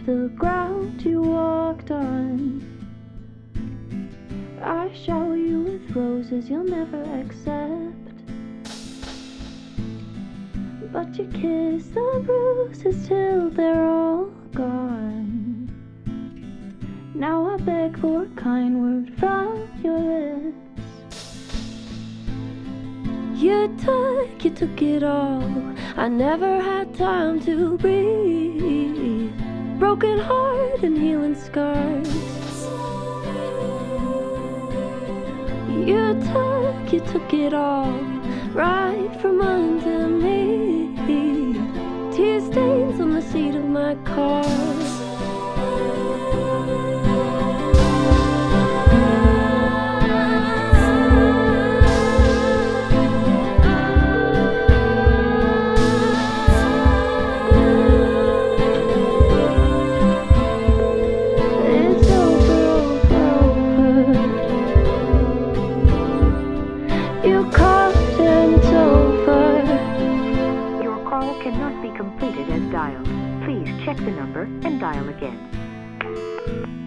the ground you walked on. I shower you with roses you'll never accept, but you kiss the bruises till they're all gone. Now I beg for a kind word from your lips. You took it all. I never had time to breathe. Broken heart and healing scars. You took it all, right from under me. Tear stains on the seat of my car. You called and it's over. Your call cannot be completed as dialed. Please check the number and dial again.